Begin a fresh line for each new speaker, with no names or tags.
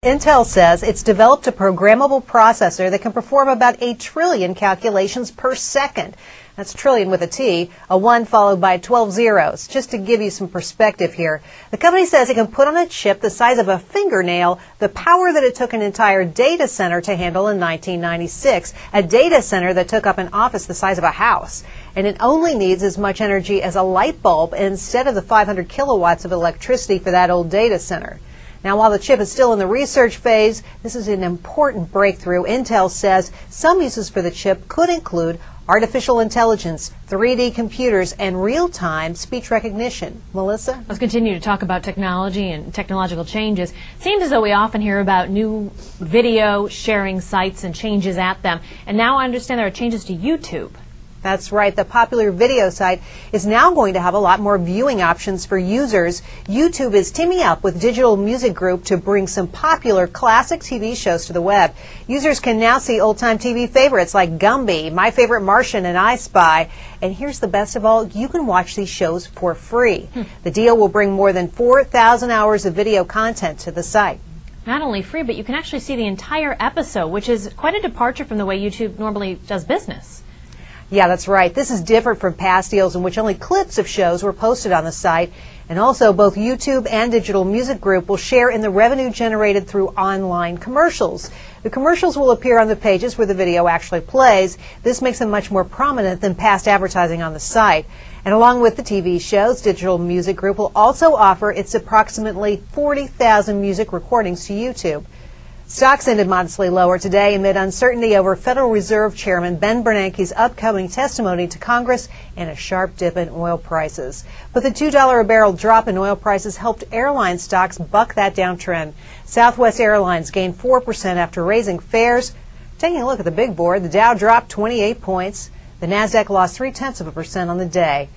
Intel says it's developed a programmable processor that can perform about 8 trillion calculations per second. That's trillion with a T, a 1 followed by 12 zeros. Just to give you some perspective here, the company says it can put on a chip the size of a fingernail the power that it took an entire data center to handle in 1996, a data center that took up an office the size of a house. And it only needs as much energy as a light bulb instead of the 500 kilowatts of electricity for that old data center. Now, while the chip is still in the research phase, this is an important breakthrough. Intel says some uses for the chip could include artificial intelligence, 3D computers, and real-time speech recognition. Melissa?
Let's continue to talk about technology and technological changes. It seems as though we often hear about new video sharing sites and changes at them. And now I understand there are changes to YouTube.
That's right. The popular video site is now going to have a lot more viewing options for users. YouTube is teaming up with Digital Music Group to bring some popular classic TV shows to the web. Users can now see old-time TV favorites like Gumby, My Favorite Martian, and I Spy. And here's the best of all, you can watch these shows for free. The deal will bring more than 4,000 hours of video content to the site.
Not only free, but you can actually see the entire episode, which is quite a departure from the way YouTube normally does business.
Yeah, that's right. This is different from past deals in which only clips of shows were posted on the site. And also, both YouTube and Digital Music Group will share in the revenue generated through online commercials. The commercials will appear on the pages where the video actually plays. This makes them much more prominent than past advertising on the site. And along with the TV shows, Digital Music Group will also offer its approximately 40,000 music recordings to YouTube. Stocks ended modestly lower today amid uncertainty over Federal Reserve Chairman Ben Bernanke's upcoming testimony to Congress and a sharp dip in oil prices. But the $2 a barrel drop in oil prices helped airline stocks buck that downtrend. Southwest Airlines gained 4% after raising fares. Taking a look at the big board, the Dow dropped 28 points. The Nasdaq lost 0.3% on the day.